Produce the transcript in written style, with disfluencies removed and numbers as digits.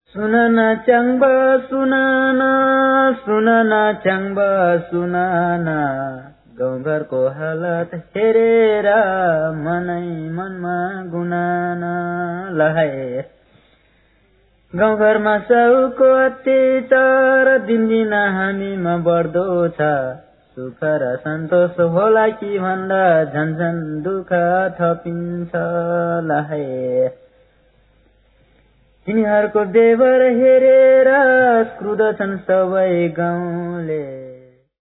सुनना च्याङ्बा सुनाना सुनना च्याङ्बा सुनाना गाउँघरको हालत हेरेर मनै मनमा गुनाना लहाए गाउँघरमा साउको अत्याचार दिनदिन हामीमा बढ्दो छ सुख र सन्तोष होला कि भन्दा झन्झन दुःख थपिन्छ लहाए तिनीहरूको देवर हेरेर क्रुद्धछन् सबै गाउँले